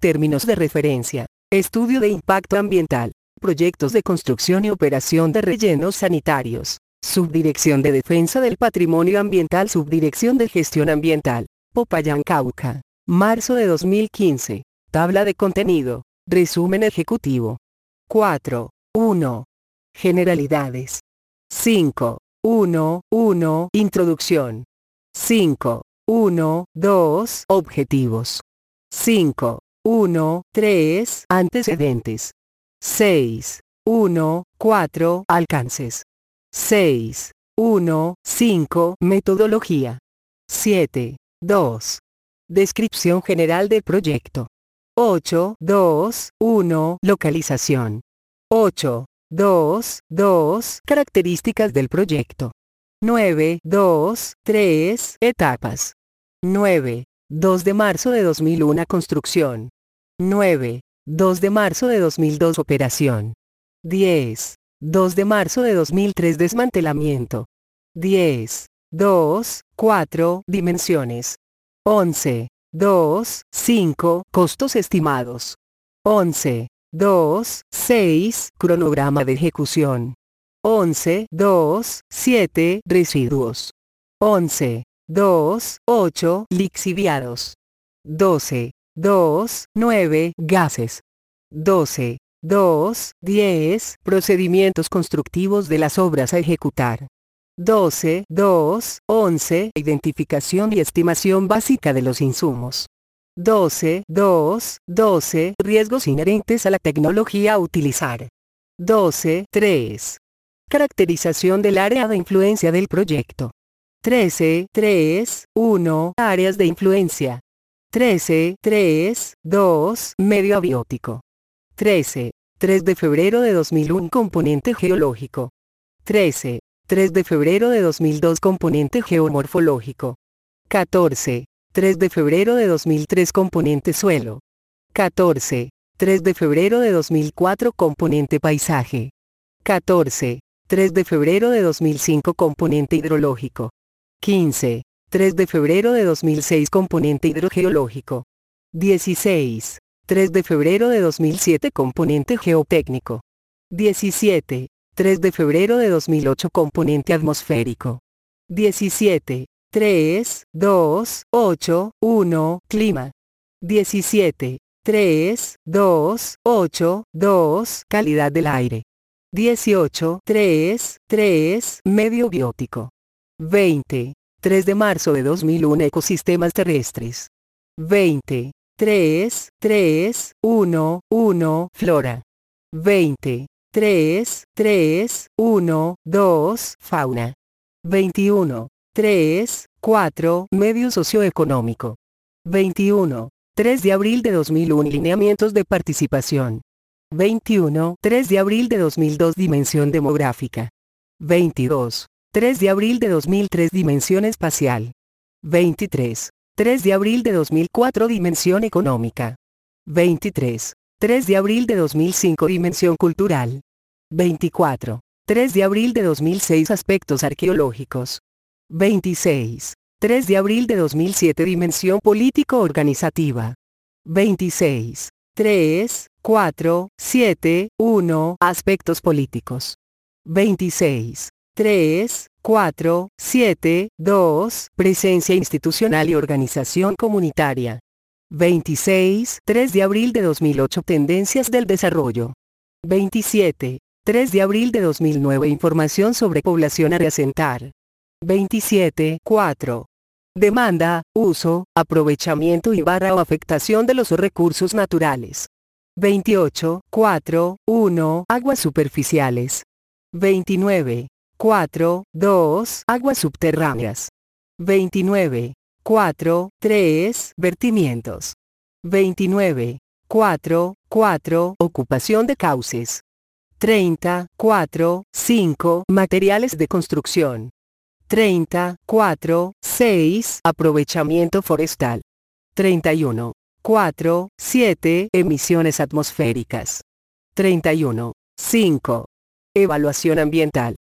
términos de referencia, estudio de impacto ambiental, proyectos de construcción y operación de rellenos sanitarios, Subdirección de Defensa del Patrimonio Ambiental, Subdirección de Gestión Ambiental, Popayán, Cauca, marzo de 2015, tabla de contenido, resumen ejecutivo. 4.1. Generalidades. 5.1.1. Introducción. 5.1.2. Objetivos. 5.1.3. Antecedentes. 6.1.4. Alcances. 6.1.5. Metodología. 7.2. Descripción general del proyecto. 8.2.1. Localización. 8.2.2. Características del proyecto. 9.2.3. Etapas. 9.2 de marzo de 2001 construcción. 9.2 de marzo de 2002 operación. 10.2 de marzo de 2003 desmantelamiento. 10.2.4 dimensiones. 11.2.5 costos estimados. 11.2.6 cronograma de ejecución. 11.2.7 residuos. 11.2.8 lixiviados. 12.2.9 gases. 12.2.10 procedimientos constructivos de las obras a ejecutar. 12.2.11 identificación y estimación básica de los insumos. 12.2.12 riesgos inherentes a la tecnología a utilizar. 12.3 caracterización del área de influencia del proyecto. 13.3.1 áreas de influencia. 13.3.2 medio abiótico. 13.3 de febrero de 2001 componente geológico. 13.3 de febrero de 2002 componente geomorfológico. 14.3 de febrero de 2003 componente suelo. 14.3 de febrero de 2004 componente paisaje. 14.3 de febrero de 2005 componente hidrológico. 15.3 de febrero de 2006 componente hidrogeológico. 16.3 de febrero de 2007 componente geotécnico. 17.3 de febrero de 2008 componente atmosférico. 17.3.2.8.1 clima. 17.3.2.8.2 calidad del aire. 18.3.3 medio biótico. 20.3 de marzo de 2001 ecosistemas terrestres. 20.3.3.1.1 flora. 20.3.3.1.2 fauna. 21.3.4 medio socioeconómico. 21.3 de abril de 2001 lineamientos de participación. 21.3 de abril de 2002 dimensión demográfica. 22.3 de abril de 2003 dimensión espacial. 23.3 de abril de 2004 dimensión económica. 23.3 de abril de 2005 dimensión cultural. 24.3 de abril de 2006 aspectos arqueológicos. 26.3 de abril de 2007 dimensión político-organizativa. 26.3.4.7.1 aspectos políticos. 26.3.4.7.2 presencia institucional y organización comunitaria. 26.3 de abril de 2008 tendencias del desarrollo. 27.3 de abril de 2009 información sobre población a reasentar. 27.4 demanda, uso, aprovechamiento y o afectación de los recursos naturales. 28.4.1 aguas superficiales. 29.4.2 aguas subterráneas. 29.4.3 vertimientos. 29.4.4 ocupación de cauces. 30.4.5 materiales de construcción. 30.4.6 aprovechamiento forestal. 31.4.7 emisiones atmosféricas. 31.5 evaluación ambiental.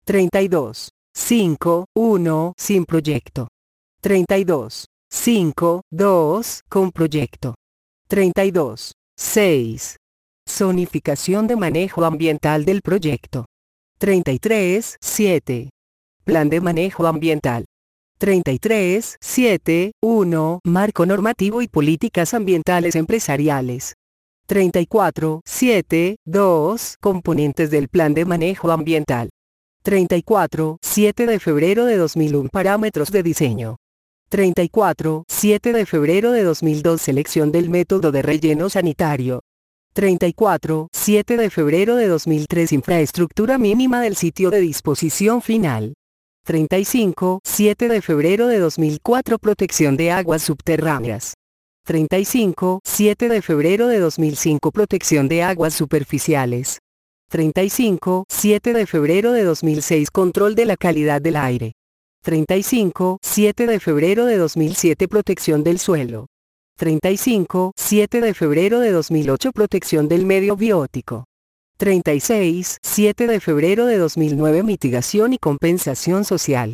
32.5.1 sin proyecto. 32.5.2 con proyecto. 32. 6. Zonificación de manejo ambiental del proyecto. 33. 7. Plan de manejo ambiental. 33. 7. 1. Marco normativo y políticas ambientales empresariales. 34. 7. 2. Componentes del plan de manejo ambiental. 34. 7 de febrero de 2001. Parámetros de diseño. 34. 7 de febrero de 2002. Selección del método de relleno sanitario. 34. 7 de febrero de 2003. Infraestructura mínima del sitio de disposición final. 35. 7 de febrero de 2004. Protección de aguas subterráneas. 35. 7 de febrero de 2005. Protección de aguas superficiales. 35. 7 de febrero de 2006. Control de la calidad del aire. 35. 7 de febrero de 2007. Protección del suelo. 35. 7 de febrero de 2008. Protección del medio biótico. 36. 7 de febrero de 2009. Mitigación y compensación social.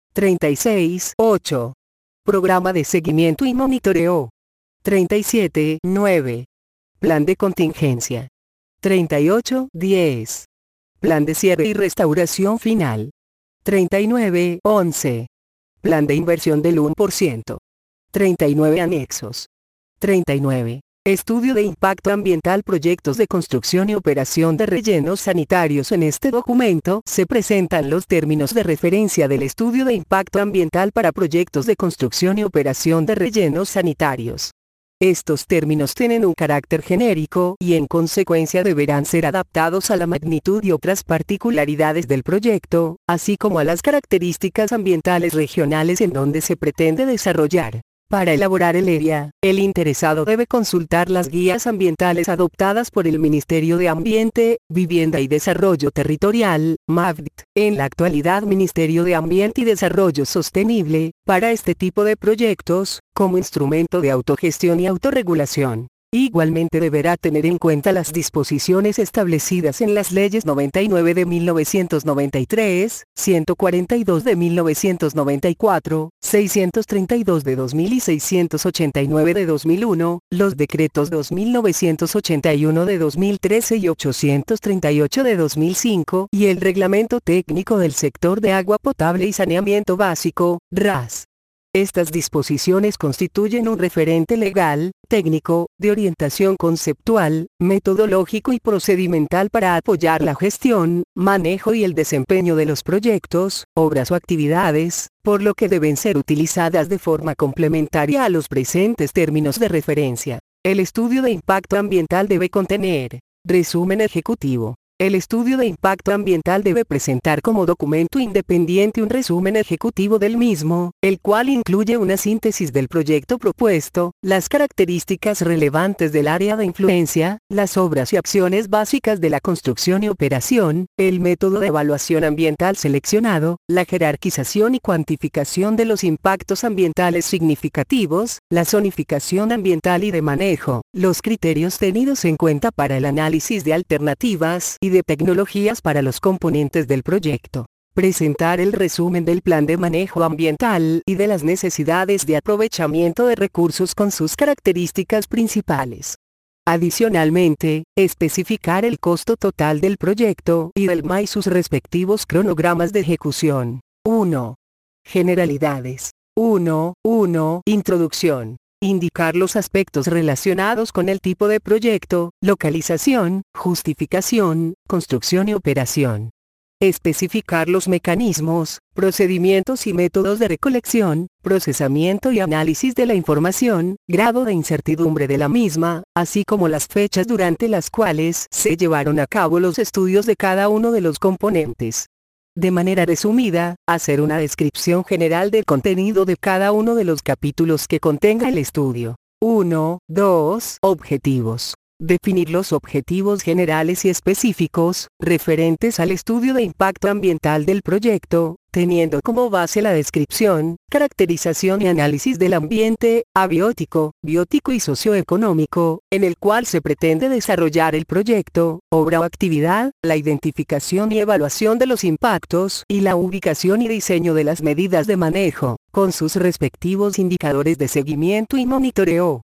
36. 8. Programa de seguimiento y monitoreo. 37. 9. Plan de contingencia. 38. 10. Plan de cierre y restauración final. 39. 11. Plan de inversión del 1%. 39. Anexos. 39. Estudio de impacto ambiental. Proyectos de construcción y operación de rellenos sanitarios. En este documento se presentan los términos de referencia del estudio de impacto ambiental para proyectos de construcción y operación de rellenos sanitarios. Estos términos tienen un carácter genérico y en consecuencia deberán ser adaptados a la magnitud y otras particularidades del proyecto, así como a las características ambientales regionales en donde se pretende desarrollar. Para elaborar el ERIA, el interesado debe consultar las guías ambientales adoptadas por el Ministerio de Ambiente, Vivienda y Desarrollo Territorial, MAVDT, en la actualidad Ministerio de Ambiente y Desarrollo Sostenible, para este tipo de proyectos, como instrumento de autogestión y autorregulación. Igualmente deberá tener en cuenta las disposiciones establecidas en las leyes 99 de 1993, 142 de 1994, 632 de 2000 y 689 de 2001, los decretos 2981 de 2013 y 838 de 2005, y el Reglamento Técnico del Sector de Agua Potable y Saneamiento Básico, RAS. Estas disposiciones constituyen un referente legal, técnico, de orientación conceptual, metodológico y procedimental para apoyar la gestión, manejo y el desempeño de los proyectos, obras o actividades, por lo que deben ser utilizadas de forma complementaria a los presentes términos de referencia. El estudio de impacto ambiental debe contener: resumen ejecutivo. El estudio de impacto ambiental debe presentar como documento independiente un resumen ejecutivo del mismo, el cual incluye una síntesis del proyecto propuesto, las características relevantes del área de influencia, las obras y acciones básicas de la construcción y operación, el método de evaluación ambiental seleccionado, la jerarquización y cuantificación de los impactos ambientales significativos, la zonificación ambiental y de manejo, los criterios tenidos en cuenta para el análisis de alternativas y de tecnologías para los componentes del proyecto. Presentar el resumen del plan de manejo ambiental y de las necesidades de aprovechamiento de recursos con sus características principales. Adicionalmente, especificar el costo total del proyecto y del MA y sus respectivos cronogramas de ejecución. 1. Generalidades. 1. Introducción. Indicar los aspectos relacionados con el tipo de proyecto, localización, justificación, construcción y operación. Especificar los mecanismos, procedimientos y métodos de recolección, procesamiento y análisis de la información, grado de incertidumbre de la misma, así como las fechas durante las cuales se llevaron a cabo los estudios de cada uno de los componentes. De manera resumida, hacer una descripción general del contenido de cada uno de los capítulos que contenga el estudio. 1. 2. Objetivos. Definir los objetivos generales y específicos, referentes al estudio de impacto ambiental del proyecto, teniendo como base la descripción, caracterización y análisis del ambiente, abiótico, biótico y socioeconómico, en el cual se pretende desarrollar el proyecto, obra o actividad, la identificación y evaluación de los impactos, y la ubicación y diseño de las medidas de manejo, con sus respectivos indicadores de seguimiento y monitoreo.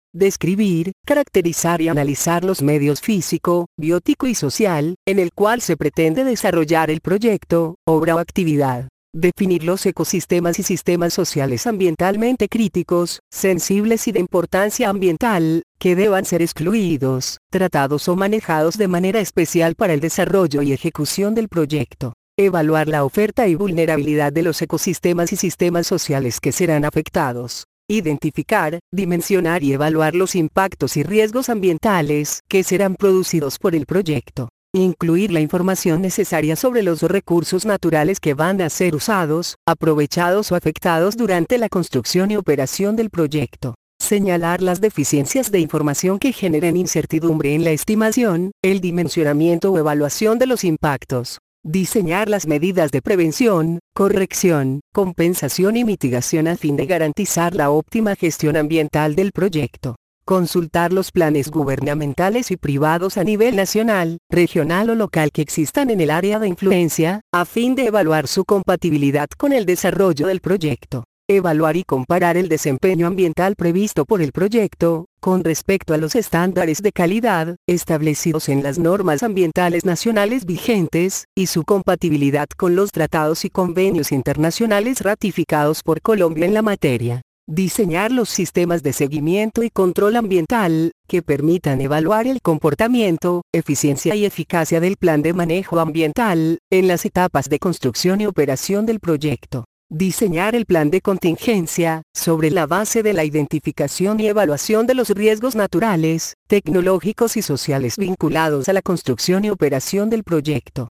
Describir, caracterizar y analizar los medios físico, biótico y social, en el cual se pretende desarrollar el proyecto, obra o actividad. Definir los ecosistemas y sistemas sociales ambientalmente críticos, sensibles y de importancia ambiental, que deban ser excluidos, tratados o manejados de manera especial para el desarrollo y ejecución del proyecto. Evaluar la oferta y vulnerabilidad de los ecosistemas y sistemas sociales que serán afectados. Identificar, dimensionar y evaluar los impactos y riesgos ambientales que serán producidos por el proyecto. Incluir la información necesaria sobre los recursos naturales que van a ser usados, aprovechados o afectados durante la construcción y operación del proyecto. Señalar las deficiencias de información que generen incertidumbre en la estimación, el dimensionamiento o evaluación de los impactos. Diseñar las medidas de prevención, corrección, compensación y mitigación a fin de garantizar la óptima gestión ambiental del proyecto. Consultar los planes gubernamentales y privados a nivel nacional, regional o local que existan en el área de influencia, a fin de evaluar su compatibilidad con el desarrollo del proyecto. Evaluar y comparar el desempeño ambiental previsto por el proyecto, con respecto a los estándares de calidad, establecidos en las normas ambientales nacionales vigentes, y su compatibilidad con los tratados y convenios internacionales ratificados por Colombia en la materia. Diseñar los sistemas de seguimiento y control ambiental, que permitan evaluar el comportamiento, eficiencia y eficacia del plan de manejo ambiental, en las etapas de construcción y operación del proyecto. Diseñar el plan de contingencia, sobre la base de la identificación y evaluación de los riesgos naturales, tecnológicos y sociales vinculados a la construcción y operación del proyecto.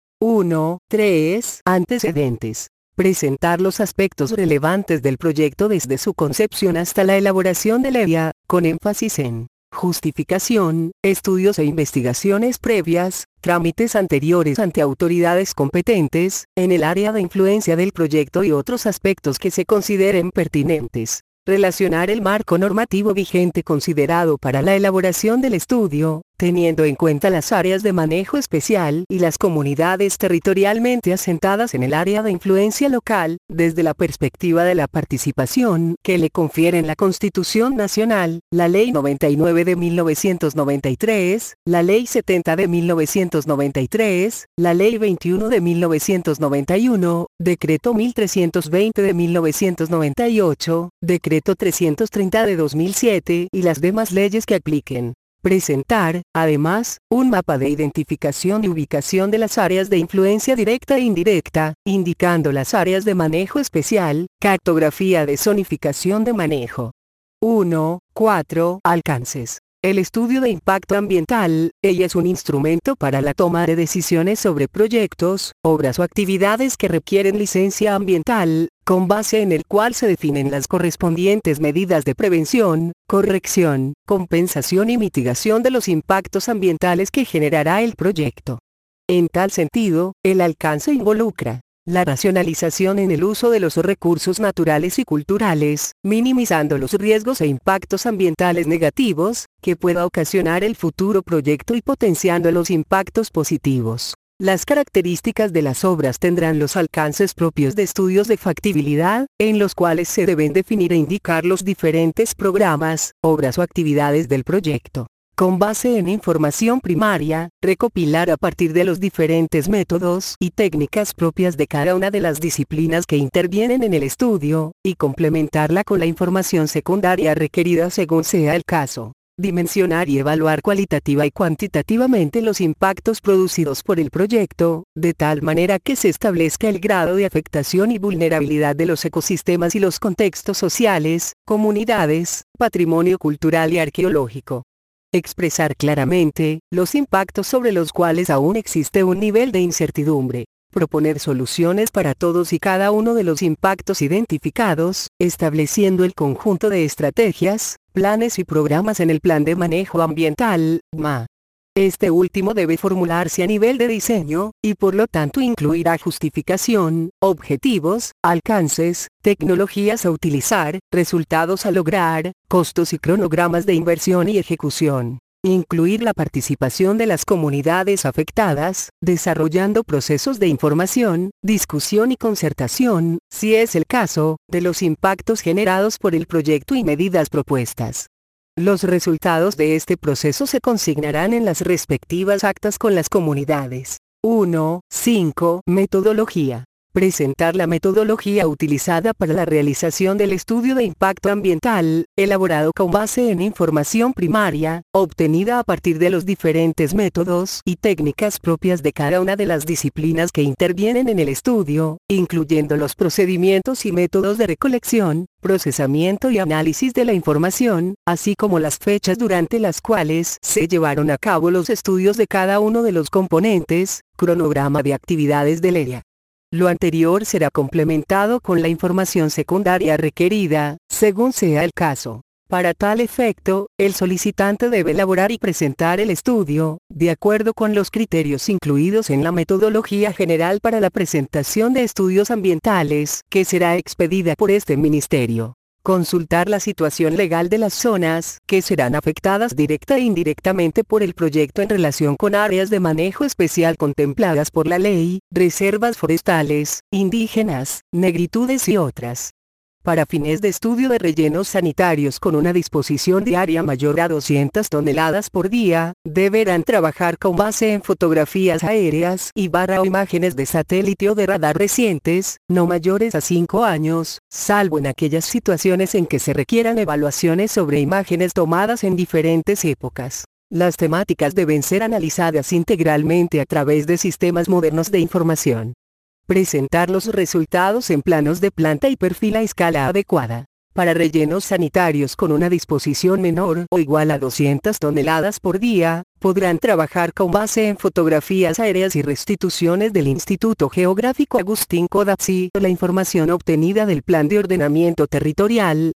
1.3. Antecedentes. Presentar los aspectos relevantes del proyecto desde su concepción hasta la elaboración de la EIA, con énfasis en justificación, estudios e investigaciones previas, trámites anteriores ante autoridades competentes, en el área de influencia del proyecto y otros aspectos que se consideren pertinentes. Relacionar el marco normativo vigente considerado para la elaboración del estudio, teniendo en cuenta las áreas de manejo especial y las comunidades territorialmente asentadas en el área de influencia local, desde la perspectiva de la participación que le confieren la Constitución Nacional, la Ley 99 de 1993, la Ley 70 de 1993, la Ley 21 de 1991, Decreto 1320 de 1998, Decreto 330 de 2007 y las demás leyes que apliquen. Presentar, además, un mapa de identificación y ubicación de las áreas de influencia directa e indirecta, indicando las áreas de manejo especial, cartografía de zonificación de manejo. 1.4. Alcances. El estudio de impacto ambiental, ella es un instrumento para la toma de decisiones sobre proyectos, obras o actividades que requieren licencia ambiental, con base en el cual se definen las correspondientes medidas de prevención, corrección, compensación y mitigación de los impactos ambientales que generará el proyecto. En tal sentido, el alcance involucra la racionalización en el uso de los recursos naturales y culturales, minimizando los riesgos e impactos ambientales negativos que pueda ocasionar el futuro proyecto y potenciando los impactos positivos. Las características de las obras tendrán los alcances propios de estudios de factibilidad, en los cuales se deben definir e indicar los diferentes programas, obras o actividades del proyecto. Con base en información primaria, recopilar a partir de los diferentes métodos y técnicas propias de cada una de las disciplinas que intervienen en el estudio, y complementarla con la información secundaria requerida según sea el caso. Dimensionar y evaluar cualitativa y cuantitativamente los impactos producidos por el proyecto, de tal manera que se establezca el grado de afectación y vulnerabilidad de los ecosistemas y los contextos sociales, comunidades, patrimonio cultural y arqueológico. Expresar claramente los impactos sobre los cuales aún existe un nivel de incertidumbre. Proponer soluciones para todos y cada uno de los impactos identificados, estableciendo el conjunto de estrategias, planes y programas en el Plan de Manejo Ambiental, MA. Este último debe formularse a nivel de diseño, y por lo tanto incluirá justificación, objetivos, alcances, tecnologías a utilizar, resultados a lograr, costos y cronogramas de inversión y ejecución. Incluir la participación de las comunidades afectadas, desarrollando procesos de información, discusión y concertación, si es el caso, de los impactos generados por el proyecto y medidas propuestas. Los resultados de este proceso se consignarán en las respectivas actas con las comunidades. 1.5. Metodología. Presentar la metodología utilizada para la realización del estudio de impacto ambiental, elaborado con base en información primaria, obtenida a partir de los diferentes métodos y técnicas propias de cada una de las disciplinas que intervienen en el estudio, incluyendo los procedimientos y métodos de recolección, procesamiento y análisis de la información, así como las fechas durante las cuales se llevaron a cabo los estudios de cada uno de los componentes, cronograma de actividades del área. Lo anterior será complementado con la información secundaria requerida, según sea el caso. Para tal efecto, el solicitante debe elaborar y presentar el estudio, de acuerdo con los criterios incluidos en la metodología general para la presentación de estudios ambientales, que será expedida por este ministerio. Consultar la situación legal de las zonas que serán afectadas directa e indirectamente por el proyecto en relación con áreas de manejo especial contempladas por la ley, reservas forestales, indígenas, negritudes y otras. Para fines de estudio de rellenos sanitarios con una disposición diaria mayor a 200 toneladas por día, deberán trabajar con base en fotografías aéreas o imágenes de satélite o de radar recientes, no mayores a 5 años, salvo en aquellas situaciones en que se requieran evaluaciones sobre imágenes tomadas en diferentes épocas. Las temáticas deben ser analizadas integralmente a través de sistemas modernos de información. Presentar los resultados en planos de planta y perfil a escala adecuada. Para rellenos sanitarios con una disposición menor o igual a 200 toneladas por día, podrán trabajar con base en fotografías aéreas y restituciones del Instituto Geográfico Agustín Codazzi, la información obtenida del Plan de Ordenamiento Territorial,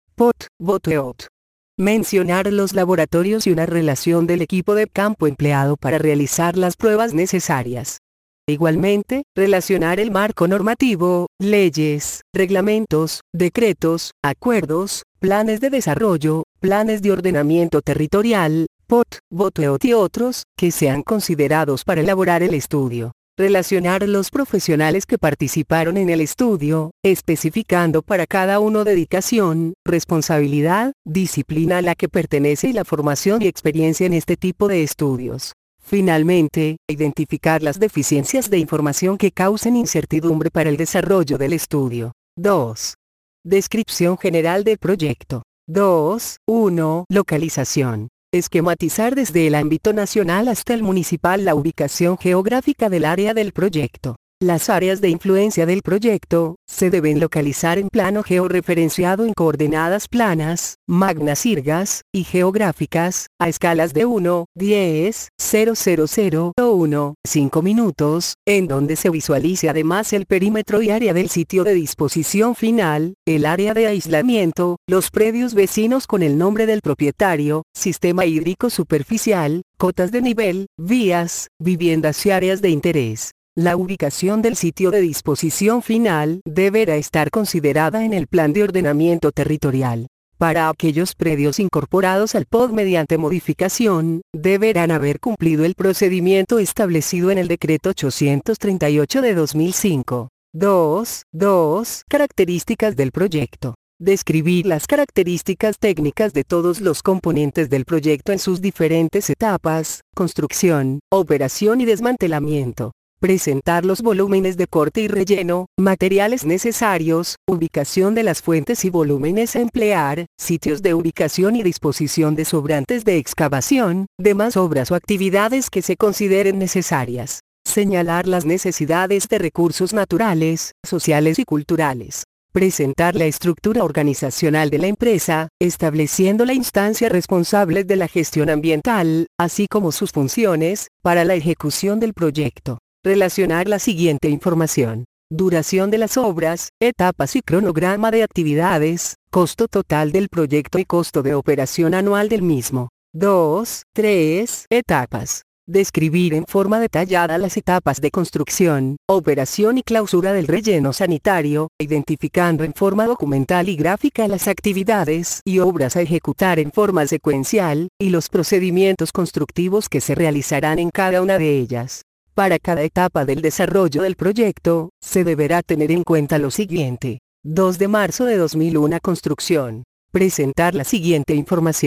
POT. Mencionar los laboratorios y una relación del equipo de campo empleado para realizar las pruebas necesarias. Igualmente, relacionar el marco normativo, leyes, reglamentos, decretos, acuerdos, planes de desarrollo, planes de ordenamiento territorial, POT y otros, que sean considerados para elaborar el estudio. Relacionar los profesionales que participaron en el estudio, especificando para cada uno dedicación, responsabilidad, disciplina a la que pertenece y la formación y experiencia en este tipo de estudios. Finalmente, identificar las deficiencias de información que causen incertidumbre para el desarrollo del estudio. 2. Descripción general del proyecto. 2.1. Localización. Esquematizar desde el ámbito nacional hasta el municipal la ubicación geográfica del área del proyecto. Las áreas de influencia del proyecto se deben localizar en plano georreferenciado en coordenadas planas, magnas irgas, y geográficas, a escalas de 1, 10, 000 o 1, 5 minutos, en donde se visualice además el perímetro y área del sitio de disposición final, el área de aislamiento, los predios vecinos con el nombre del propietario, sistema hídrico superficial, cotas de nivel, vías, viviendas y áreas de interés. La ubicación del sitio de disposición final deberá estar considerada en el plan de ordenamiento territorial. Para aquellos predios incorporados al POD mediante modificación, deberán haber cumplido el procedimiento establecido en el Decreto 838 de 2005. 2. Características del proyecto. Describir las características técnicas de todos los componentes del proyecto en sus diferentes etapas: construcción, operación y desmantelamiento. Presentar los volúmenes de corte y relleno, materiales necesarios, ubicación de las fuentes y volúmenes a emplear, sitios de ubicación y disposición de sobrantes de excavación, demás obras o actividades que se consideren necesarias. Señalar las necesidades de recursos naturales, sociales y culturales. Presentar la estructura organizacional de la empresa, estableciendo la instancia responsable de la gestión ambiental, así como sus funciones, para la ejecución del proyecto. Relacionar la siguiente información: duración de las obras, etapas y cronograma de actividades, costo total del proyecto y costo de operación anual del mismo. 3. Etapas. Describir en forma detallada las etapas de construcción, operación y clausura del relleno sanitario, identificando en forma documental y gráfica las actividades y obras a ejecutar en forma secuencial, y los procedimientos constructivos que se realizarán en cada una de ellas. Para cada etapa del desarrollo del proyecto, se deberá tener en cuenta lo siguiente. 2 de marzo de 2001 Construcción. Presentar la siguiente información.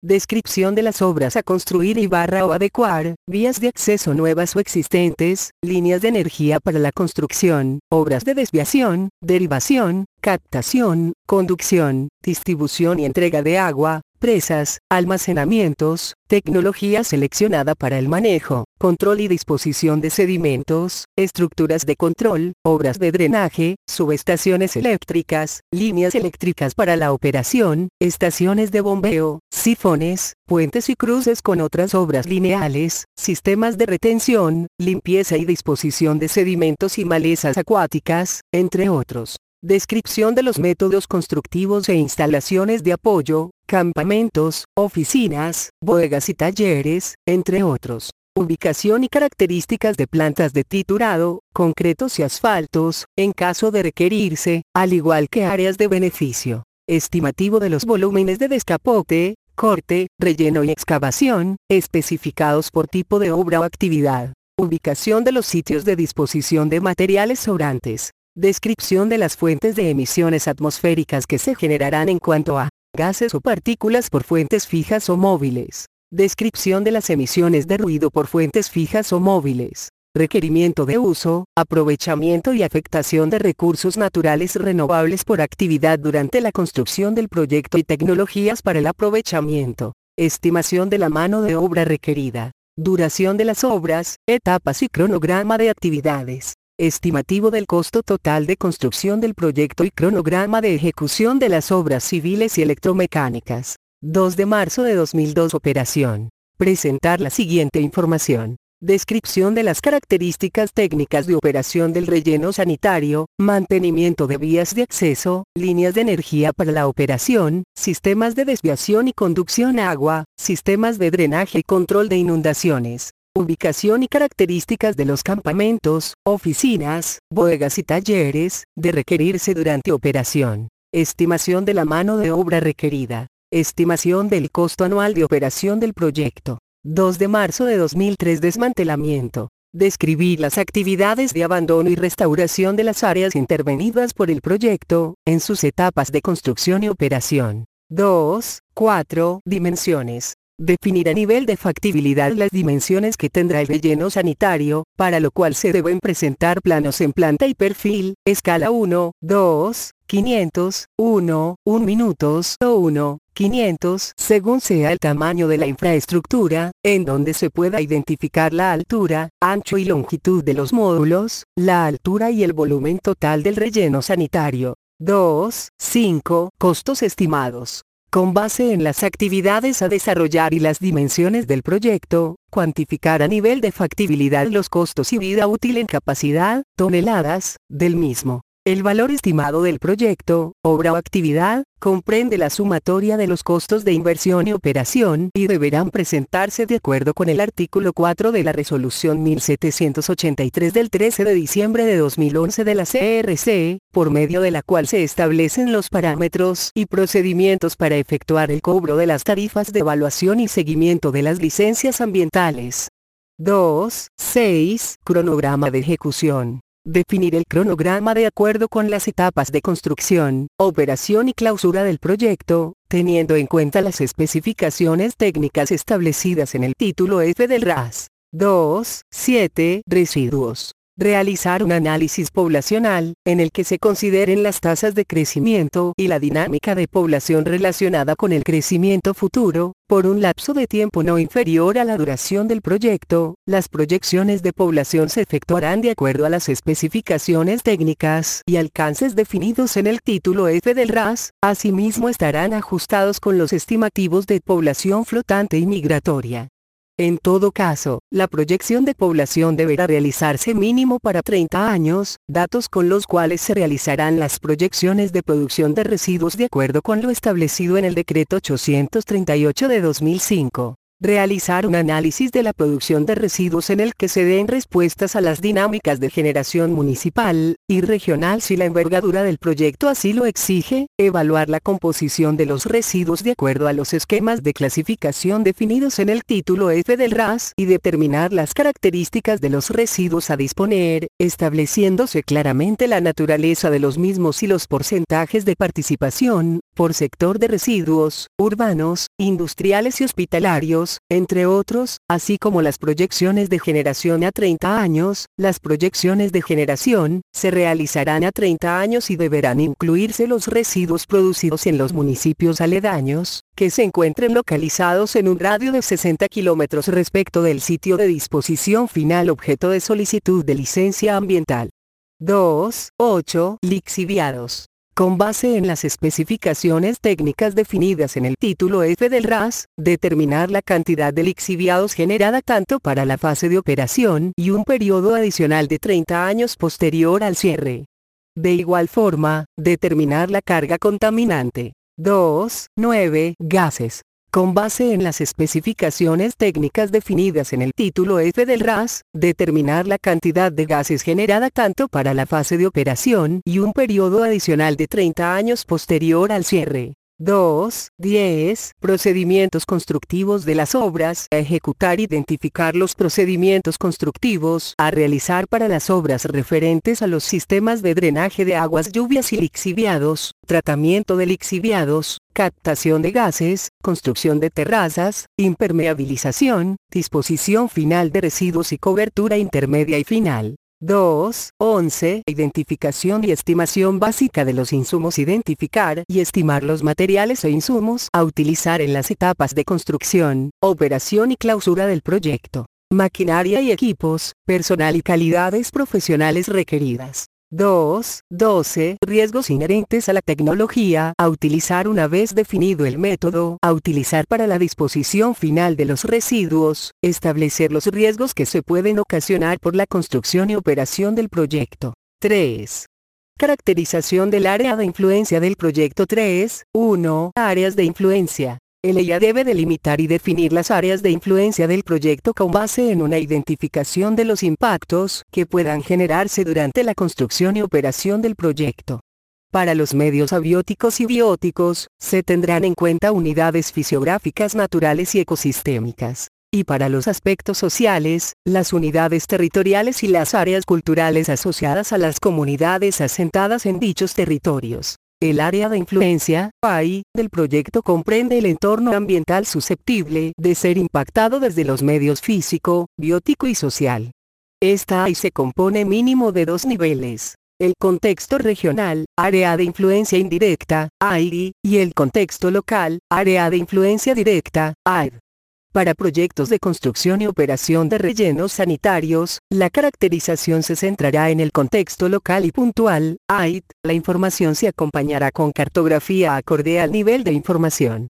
Descripción de las obras a construir y o adecuar, vías de acceso nuevas o existentes, líneas de energía para la construcción, obras de desviación, derivación, captación, conducción, distribución y entrega de agua, presas, almacenamientos, tecnología seleccionada para el manejo, control y disposición de sedimentos, estructuras de control, obras de drenaje, subestaciones eléctricas, líneas eléctricas para la operación, estaciones de bombeo, sifones, puentes y cruces con otras obras lineales, sistemas de retención, limpieza y disposición de sedimentos y malezas acuáticas, entre otros. Descripción de los métodos constructivos e instalaciones de apoyo, campamentos, oficinas, bodegas y talleres, entre otros. Ubicación y características de plantas de triturado, concretos y asfaltos, en caso de requerirse, al igual que áreas de beneficio. Estimativo de los volúmenes de descapote, corte, relleno y excavación, especificados por tipo de obra o actividad. Ubicación de los sitios de disposición de materiales sobrantes. Descripción de las fuentes de emisiones atmosféricas que se generarán en cuanto a gases o partículas por fuentes fijas o móviles. Descripción de las emisiones de ruido por fuentes fijas o móviles. Requerimiento de uso, aprovechamiento y afectación de recursos naturales renovables por actividad durante la construcción del proyecto y tecnologías para el aprovechamiento. Estimación de la mano de obra requerida. Duración de las obras, etapas y cronograma de actividades. Estimativo del costo total de construcción del proyecto y cronograma de ejecución de las obras civiles y electromecánicas. 2 de marzo de 2002. Operación. Presentar la siguiente información. Descripción de las características técnicas de operación del relleno sanitario, mantenimiento de vías de acceso, líneas de energía para la operación, sistemas de desviación y conducción agua, sistemas de drenaje y control de inundaciones. Ubicación y características de los campamentos, oficinas, bodegas y talleres, de requerirse durante operación. Estimación de la mano de obra requerida. Estimación del costo anual de operación del proyecto. 2 de marzo de 2003. Desmantelamiento. Describir las actividades de abandono y restauración de las áreas intervenidas por el proyecto, en sus etapas de construcción y operación. 2. 4. Dimensiones. Definir a nivel de factibilidad las dimensiones que tendrá el relleno sanitario, para lo cual se deben presentar planos en planta y perfil, escala 1, 2, 500, 1 minutos o 1, 500, según sea el tamaño de la infraestructura, en donde se pueda identificar la altura, ancho y longitud de los módulos, la altura y el volumen total del relleno sanitario. 2. 5. Costos estimados. Con base en las actividades a desarrollar y las dimensiones del proyecto, cuantificar a nivel de factibilidad los costos y vida útil en capacidad, toneladas, del mismo. El valor estimado del proyecto, obra o actividad, comprende la sumatoria de los costos de inversión y operación y deberán presentarse de acuerdo con el artículo 4 de la Resolución 1783 del 13 de diciembre de 2011 de la CRC, por medio de la cual se establecen los parámetros y procedimientos para efectuar el cobro de las tarifas de evaluación y seguimiento de las licencias ambientales. 2. 6. Cronograma de ejecución. Definir el cronograma de acuerdo con las etapas de construcción, operación y clausura del proyecto, teniendo en cuenta las especificaciones técnicas establecidas en el título F del RAS. 2. 7. Residuos. Realizar un análisis poblacional, en el que se consideren las tasas de crecimiento y la dinámica de población relacionada con el crecimiento futuro, por un lapso de tiempo no inferior a la duración del proyecto. Las proyecciones de población se efectuarán de acuerdo a las especificaciones técnicas y alcances definidos en el título F del RAS, asimismo estarán ajustados con los estimativos de población flotante y migratoria. En todo caso, la proyección de población deberá realizarse mínimo para 30 años, datos con los cuales se realizarán las proyecciones de producción de residuos de acuerdo con lo establecido en el Decreto 838 de 2005. Realizar un análisis de la producción de residuos en el que se den respuestas a las dinámicas de generación municipal y regional si la envergadura del proyecto así lo exige, evaluar la composición de los residuos de acuerdo a los esquemas de clasificación definidos en el título F del RAS y determinar las características de los residuos a disponer, estableciéndose claramente la naturaleza de los mismos y los porcentajes de participación, por sector de residuos, urbanos, industriales y hospitalarios, entre otros, así como las proyecciones de generación a 30 años. Las proyecciones de generación se realizarán a 30 años y deberán incluirse los residuos producidos en los municipios aledaños, que se encuentren localizados en un radio de 60 kilómetros respecto del sitio de disposición final objeto de solicitud de licencia ambiental. 2.8. Lixiviados. Con base en las especificaciones técnicas definidas en el título F del RAS, determinar la cantidad de lixiviados generada tanto para la fase de operación y un periodo adicional de 30 años posterior al cierre. De igual forma, determinar la carga contaminante. 2.9. Gases. Con base en las especificaciones técnicas definidas en el título F del RAS, determinar la cantidad de gases generada tanto para la fase de operación y un periodo adicional de 30 años posterior al cierre. 2.10. Procedimientos constructivos de las obras. A ejecutar. Identificar los procedimientos constructivos a realizar para las obras referentes a los sistemas de drenaje de aguas lluvias y lixiviados, tratamiento de lixiviados, captación de gases, construcción de terrazas, impermeabilización, disposición final de residuos y cobertura intermedia y final. 2.11. Identificación y estimación básica de los insumos. Identificar y estimar los materiales e insumos a utilizar en las etapas de construcción, operación y clausura del proyecto. Maquinaria y equipos, personal y calidades profesionales requeridas. 2.12. Riesgos inherentes a la tecnología a utilizar una vez definido el método a utilizar para la disposición final de los residuos, establecer los riesgos que se pueden ocasionar por la construcción y operación del proyecto. 3. Caracterización del área de influencia del proyecto. 3.1. Áreas de influencia. El EIA debe delimitar y definir las áreas de influencia del proyecto con base en una identificación de los impactos que puedan generarse durante la construcción y operación del proyecto. Para los medios abióticos y bióticos, se tendrán en cuenta unidades fisiográficas naturales y ecosistémicas. Y para los aspectos sociales, las unidades territoriales y las áreas culturales asociadas a las comunidades asentadas en dichos territorios. El área de influencia, AI, del proyecto comprende el entorno ambiental susceptible de ser impactado desde los medios físico, biótico y social. Esta AI se compone mínimo de dos niveles: el contexto regional, área de influencia indirecta, AIRI, y el contexto local, área de influencia directa, AIR. Para proyectos de construcción y operación de rellenos sanitarios, la caracterización se centrará en el contexto local y puntual, AIT. La información se acompañará con cartografía acorde al nivel de información.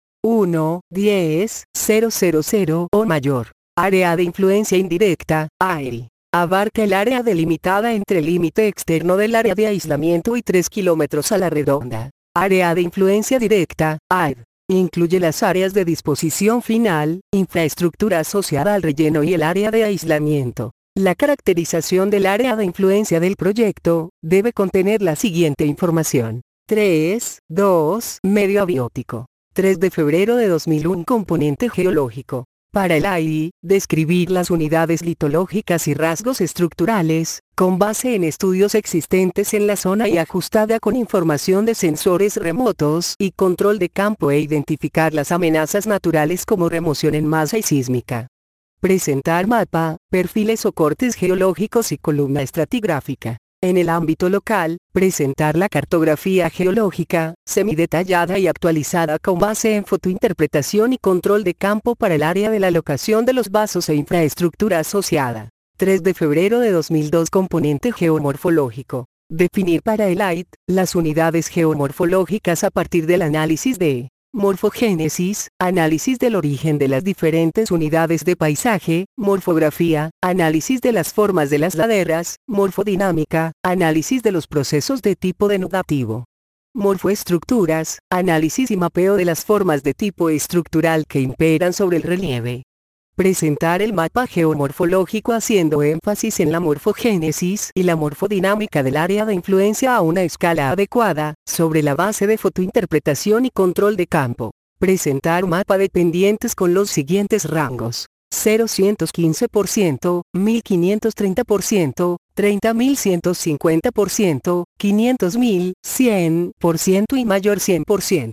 1.10.000 o mayor. Área de influencia indirecta, AIRI. Abarca el área delimitada entre el límite externo del área de aislamiento y 3 kilómetros a la redonda. Área de influencia directa, AIR. Incluye las áreas de disposición final, infraestructura asociada al relleno y el área de aislamiento. La caracterización del área de influencia del proyecto debe contener la siguiente información. 3.2. Medio abiótico. 3 de febrero de 2001. Componente geológico. Para el AIRI, describir las unidades litológicas y rasgos estructurales, con base en estudios existentes en la zona y ajustada con información de sensores remotos y control de campo e identificar las amenazas naturales como remoción en masa y sísmica. Presentar mapa, perfiles o cortes geológicos y columna estratigráfica. En el ámbito local, presentar la cartografía geológica, semidetallada y actualizada con base en fotointerpretación y control de campo para el área de la locación de los vasos e infraestructura asociada. 3 de febrero de 2002. Componente geomorfológico. Definir para el AIT, las unidades geomorfológicas a partir del análisis de morfogénesis, análisis del origen de las diferentes unidades de paisaje, morfografía, análisis de las formas de las laderas, morfodinámica, análisis de los procesos de tipo denudativo. Morfoestructuras, análisis y mapeo de las formas de tipo estructural que imperan sobre el relieve. Presentar el mapa geomorfológico haciendo énfasis en la morfogénesis y la morfodinámica del área de influencia a una escala adecuada, sobre la base de fotointerpretación y control de campo. Presentar mapa de pendientes con los siguientes rangos: 0-115%, 1530%, 30.150%, 500.000, 100% y mayor 100%.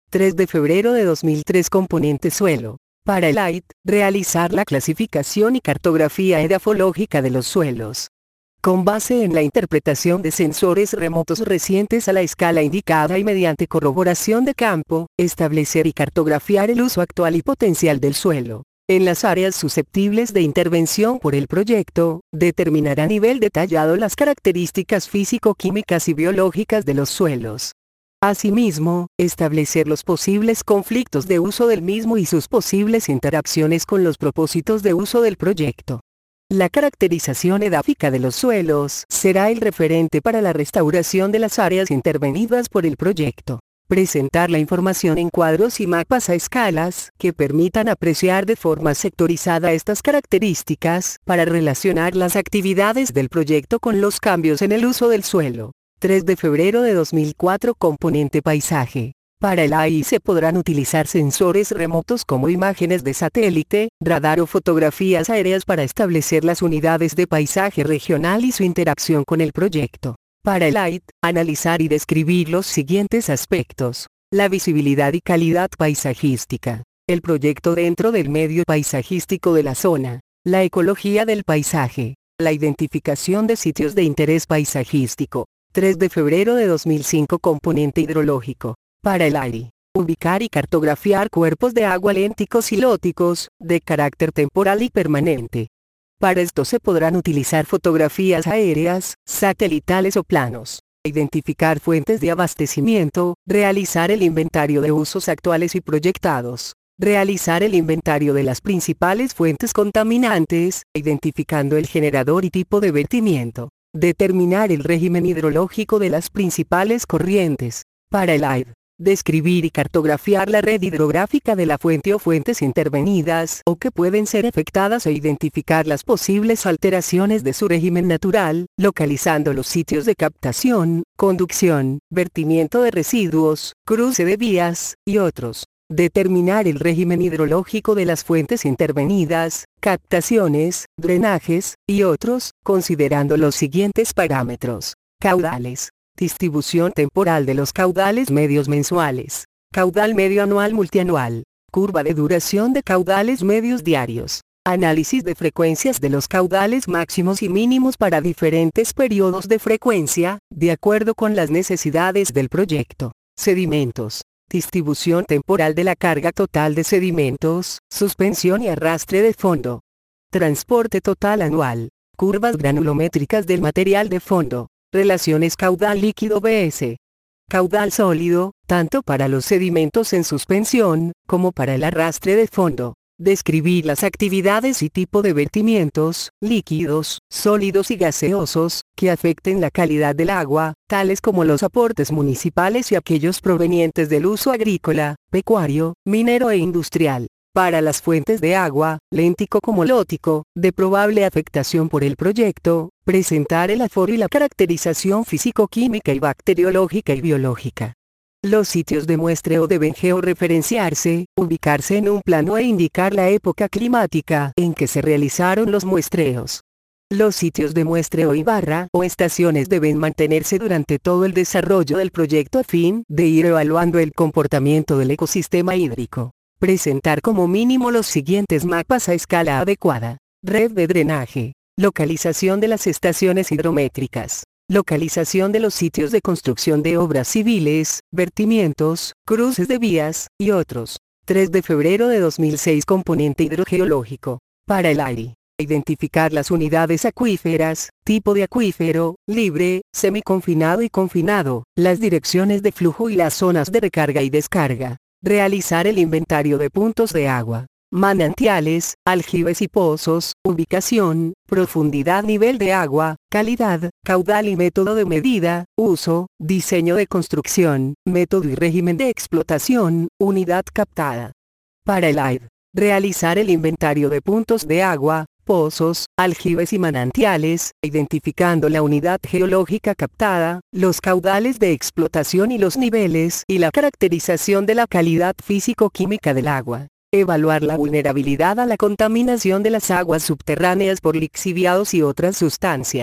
3 de febrero de 2003 Componente suelo. Para el AIT, realizar la clasificación y cartografía edafológica de los suelos. Con base en la interpretación de sensores remotos recientes a la escala indicada y mediante corroboración de campo, establecer y cartografiar el uso actual y potencial del suelo. En las áreas susceptibles de intervención por el proyecto, determinar a nivel detallado las características físico-químicas y biológicas de los suelos. Asimismo, establecer los posibles conflictos de uso del mismo y sus posibles interacciones con los propósitos de uso del proyecto. La caracterización edáfica de los suelos será el referente para la restauración de las áreas intervenidas por el proyecto. Presentar la información en cuadros y mapas a escalas que permitan apreciar de forma sectorizada estas características para relacionar las actividades del proyecto con los cambios en el uso del suelo. 3 de febrero de 2004 Componente paisaje. Para el AI se podrán utilizar sensores remotos como imágenes de satélite, radar o fotografías aéreas para establecer las unidades de paisaje regional y su interacción con el proyecto. Para el AIT, analizar y describir los siguientes aspectos. La visibilidad y calidad paisajística. El proyecto dentro del medio paisajístico de la zona. La ecología del paisaje. La identificación de sitios de interés paisajístico. 3 de febrero de 2005 Componente hidrológico. Para el AIRI, ubicar y cartografiar cuerpos de agua lénticos y lóticos, de carácter temporal y permanente. Para esto se podrán utilizar fotografías aéreas, satelitales o planos. Identificar fuentes de abastecimiento, realizar el inventario de usos actuales y proyectados. Realizar el inventario de las principales fuentes contaminantes, identificando el generador y tipo de vertimiento. Determinar el régimen hidrológico de las principales corrientes. Para el AIR. Describir y cartografiar la red hidrográfica de la fuente o fuentes intervenidas o que pueden ser afectadas e identificar las posibles alteraciones de su régimen natural, localizando los sitios de captación, conducción, vertimiento de residuos, cruce de vías, y otros. Determinar el régimen hidrológico de las fuentes intervenidas, captaciones, drenajes, y otros, considerando los siguientes parámetros. Caudales. Distribución temporal de los caudales medios mensuales. Caudal medio anual multianual. Curva de duración de caudales medios diarios. Análisis de frecuencias de los caudales máximos y mínimos para diferentes periodos de frecuencia, de acuerdo con las necesidades del proyecto. Sedimentos. Distribución temporal de la carga total de sedimentos, suspensión y arrastre de fondo. Transporte total anual. Curvas granulométricas del material de fondo. Relaciones caudal líquido vs. caudal sólido, tanto para los sedimentos en suspensión, como para el arrastre de fondo. Describir las actividades y tipo de vertimientos, líquidos, sólidos y gaseosos, que afecten la calidad del agua, tales como los aportes municipales y aquellos provenientes del uso agrícola, pecuario, minero e industrial. Para las fuentes de agua, léntico como lótico, de probable afectación por el proyecto, presentar el aforo y la caracterización físico-química y bacteriológica y biológica. Los sitios de muestreo deben georreferenciarse, ubicarse en un plano e indicar la época climática en que se realizaron los muestreos. Los sitios de muestreo y o estaciones deben mantenerse durante todo el desarrollo del proyecto a fin de ir evaluando el comportamiento del ecosistema hídrico. Presentar como mínimo los siguientes mapas a escala adecuada. Red de drenaje. Localización de las estaciones hidrométricas. Localización de los sitios de construcción de obras civiles, vertimientos, cruces de vías, y otros. 3 de febrero de 2006 Componente hidrogeológico. Para el AIRI. Identificar las unidades acuíferas, tipo de acuífero, libre, semiconfinado y confinado, las direcciones de flujo y las zonas de recarga y descarga. Realizar el inventario de puntos de agua, manantiales, aljibes y pozos, ubicación, profundidad, nivel de agua, calidad, caudal y método de medida, uso, diseño de construcción, método y régimen de explotación, unidad captada. Para el AIR, realizar el inventario de puntos de agua, pozos, aljibes y manantiales, identificando la unidad geológica captada, los caudales de explotación y los niveles y la caracterización de la calidad físico-química del agua. Evaluar la vulnerabilidad a la contaminación de las aguas subterráneas por lixiviados y otras sustancias.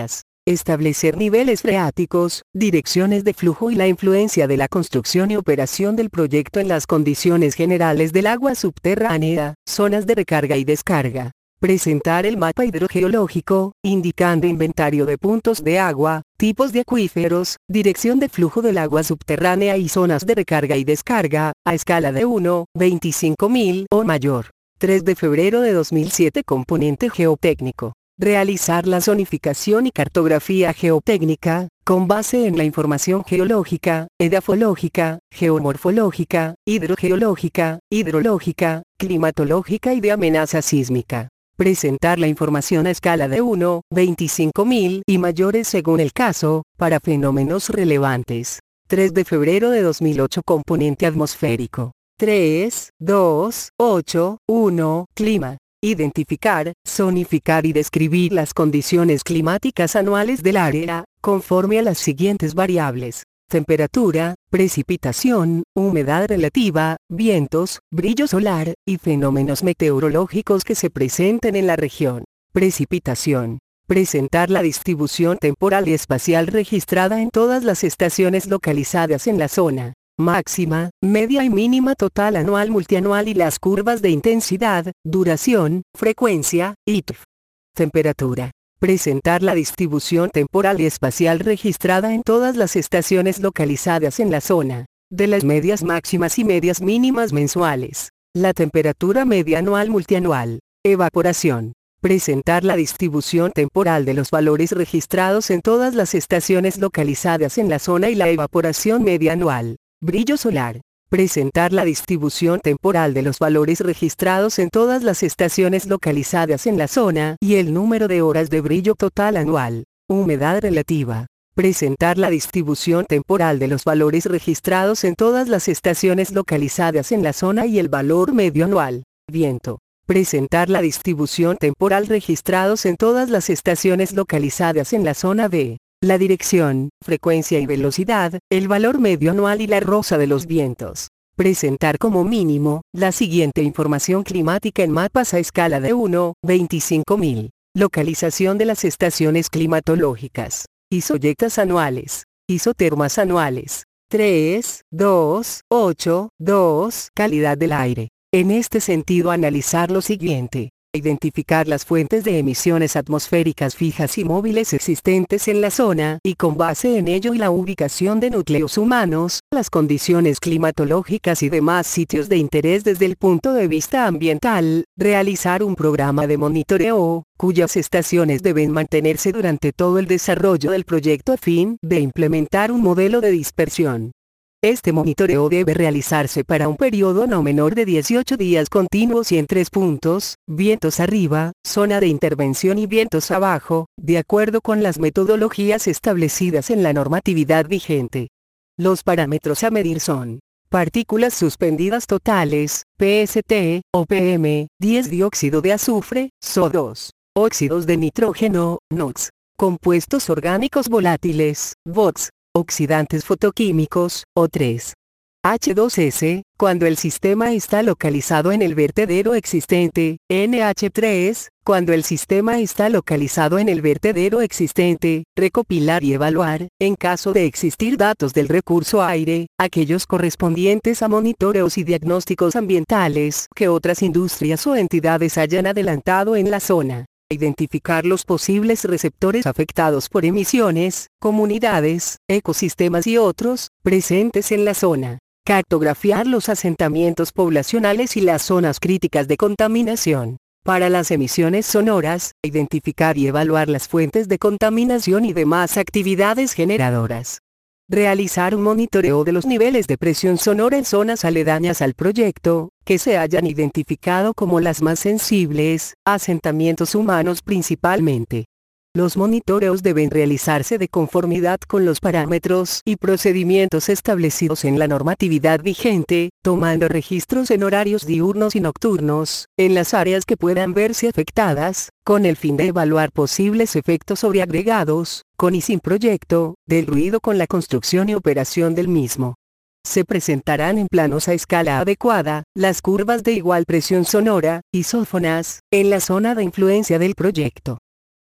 Establecer niveles freáticos, direcciones de flujo y la influencia de la construcción y operación del proyecto en las condiciones generales del agua subterránea, zonas de recarga y descarga. Presentar el mapa hidrogeológico, indicando inventario de puntos de agua, tipos de acuíferos, dirección de flujo del agua subterránea y zonas de recarga y descarga, a escala de 1/25.000 o mayor. 3 de febrero de 2007. Componente geotécnico. Realizar la zonificación y cartografía geotécnica, con base en la información geológica, edafológica, geomorfológica, hidrogeológica, hidrológica, climatológica y de amenaza sísmica. Presentar la información a escala de 1/25.000 y mayores según el caso, para fenómenos relevantes. 3 de febrero de 2008. Componente atmosférico. 3, 2, 8, 1. Clima. Identificar, zonificar y describir las condiciones climáticas anuales del área, conforme a las siguientes variables: temperatura, precipitación, humedad relativa, vientos, brillo solar, y fenómenos meteorológicos que se presenten en la región. Precipitación. Presentar la distribución temporal y espacial registrada en todas las estaciones localizadas en la zona. Máxima, media y mínima total anual, multianual y las curvas de intensidad, duración, frecuencia, ITF. Temperatura. Presentar la distribución temporal y espacial registrada en todas las estaciones localizadas en la zona, de las medias máximas y medias mínimas mensuales. La temperatura media anual, multianual. Evaporación. Presentar la distribución temporal de los valores registrados en todas las estaciones localizadas en la zona y la evaporación media anual. Brillo solar. Presentar la distribución temporal de los valores registrados en todas las estaciones localizadas en la zona y el número de horas de brillo total anual. Humedad relativa. Presentar la distribución temporal de los valores registrados en todas las estaciones localizadas en la zona y el valor medio anual. Viento. Presentar la distribución temporal registrados en todas las estaciones localizadas en la zona B. La dirección, frecuencia y velocidad, el valor medio anual y la rosa de los vientos. Presentar como mínimo, la siguiente información climática en mapas a escala de 1/25.000. Localización de las estaciones climatológicas. Isoyetas anuales. Isotermas anuales. 3, 2, 8, 2. Calidad del aire. En este sentido, analizar lo siguiente. Identificar las fuentes de emisiones atmosféricas fijas y móviles existentes en la zona y con base en ello y la ubicación de núcleos humanos, las condiciones climatológicas y demás sitios de interés desde el punto de vista ambiental, realizar un programa de monitoreo, cuyas estaciones deben mantenerse durante todo el desarrollo del proyecto a fin de implementar un modelo de dispersión. Este monitoreo debe realizarse para un periodo no menor de 18 días continuos y en 3 puntos: vientos arriba, zona de intervención y vientos abajo, de acuerdo con las metodologías establecidas en la normatividad vigente. Los parámetros a medir son: partículas suspendidas totales, PST, o PM10, dióxido de azufre, SO2, óxidos de nitrógeno, NOx, compuestos orgánicos volátiles, VOX, oxidantes fotoquímicos, O3. H2S, cuando el sistema está localizado en el vertedero existente, NH3, cuando el sistema está localizado en el vertedero existente, recopilar y evaluar, en caso de existir datos del recurso aire, aquellos correspondientes a monitoreos y diagnósticos ambientales que otras industrias o entidades hayan adelantado en la zona. Identificar los posibles receptores afectados por emisiones, comunidades, ecosistemas y otros, presentes en la zona. Cartografiar los asentamientos poblacionales y las zonas críticas de contaminación. Para las emisiones sonoras, identificar y evaluar las fuentes de contaminación y demás actividades generadoras. Realizar un monitoreo de los niveles de presión sonora en zonas aledañas al proyecto, que se hayan identificado como las más sensibles, asentamientos humanos principalmente. Los monitoreos deben realizarse de conformidad con los parámetros y procedimientos establecidos en la normatividad vigente, tomando registros en horarios diurnos y nocturnos, en las áreas que puedan verse afectadas, con el fin de evaluar posibles efectos sobreagregados, con y sin proyecto, del ruido con la construcción y operación del mismo. Se presentarán en planos a escala adecuada, las curvas de igual presión sonora, isófonas, en la zona de influencia del proyecto.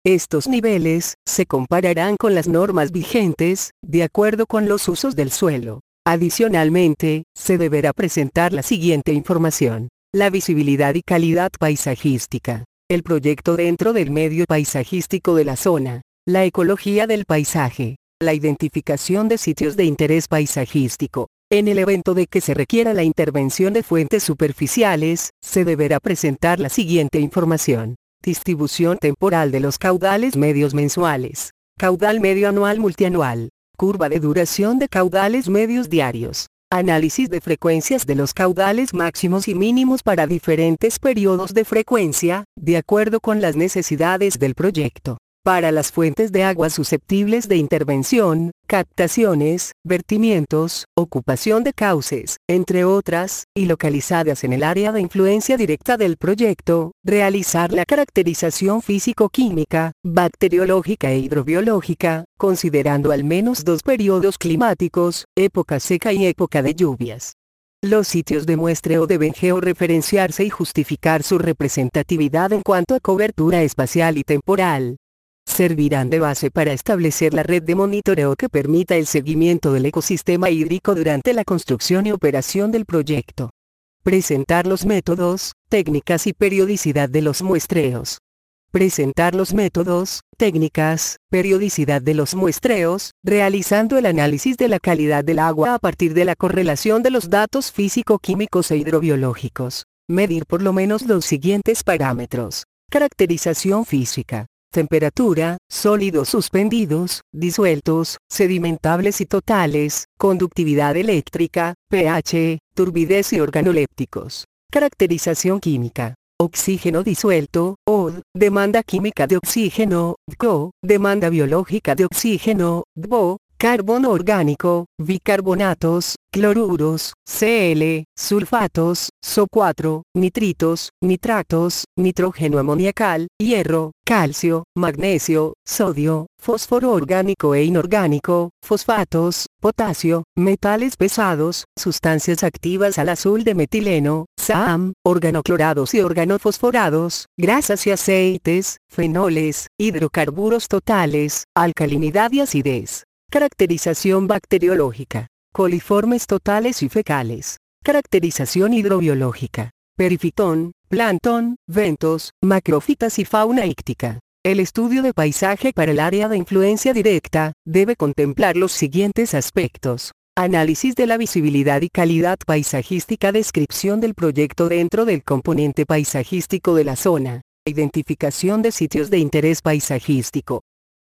Estos niveles se compararán con las normas vigentes, de acuerdo con los usos del suelo. Adicionalmente, se deberá presentar la siguiente información: la visibilidad y calidad paisajística, el proyecto dentro del medio paisajístico de la zona, la ecología del paisaje, la identificación de sitios de interés paisajístico. En el evento de que se requiera la intervención de fuentes superficiales, se deberá presentar la siguiente información: distribución temporal de los caudales medios mensuales, caudal medio anual multianual, curva de duración de caudales medios diarios, análisis de frecuencias de los caudales máximos y mínimos para diferentes periodos de frecuencia, de acuerdo con las necesidades del proyecto. Para las fuentes de agua susceptibles de intervención, captaciones, vertimientos, ocupación de cauces, entre otras, y localizadas en el área de influencia directa del proyecto, realizar la caracterización físico-química, bacteriológica e hidrobiológica, considerando al menos 2 periodos climáticos, época seca y época de lluvias. Los sitios de muestreo deben georreferenciarse y justificar su representatividad en cuanto a cobertura espacial y temporal. Servirán de base para establecer la red de monitoreo que permita el seguimiento del ecosistema hídrico durante la construcción y operación del proyecto. Presentar los métodos, técnicas y periodicidad de los muestreos. Presentar los métodos, técnicas, periodicidad de los muestreos, realizando el análisis de la calidad del agua a partir de la correlación de los datos físico-químicos e hidrobiológicos. Medir por lo menos los siguientes parámetros: caracterización física, temperatura, sólidos suspendidos, disueltos, sedimentables y totales, conductividad eléctrica, pH, turbidez y organolépticos. Caracterización química: oxígeno disuelto, OD, demanda química de oxígeno, DCO, demanda biológica de oxígeno, DBO, carbono orgánico, bicarbonatos, cloruros, Cl, sulfatos, SO4, nitritos, nitratos, nitrógeno amoniacal, hierro, calcio, magnesio, sodio, fósforo orgánico e inorgánico, fosfatos, potasio, metales pesados, sustancias activas al azul de metileno, SAM, organoclorados y organofosforados, grasas y aceites, fenoles, hidrocarburos totales, alcalinidad y acidez. Caracterización bacteriológica: coliformes totales y fecales. Caracterización hidrobiológica: perifitón, plancton, bentos, macrófitas y fauna íctica. El estudio de paisaje para el área de influencia directa debe contemplar los siguientes aspectos: análisis de la visibilidad y calidad paisajística, descripción del proyecto dentro del componente paisajístico de la zona, identificación de sitios de interés paisajístico,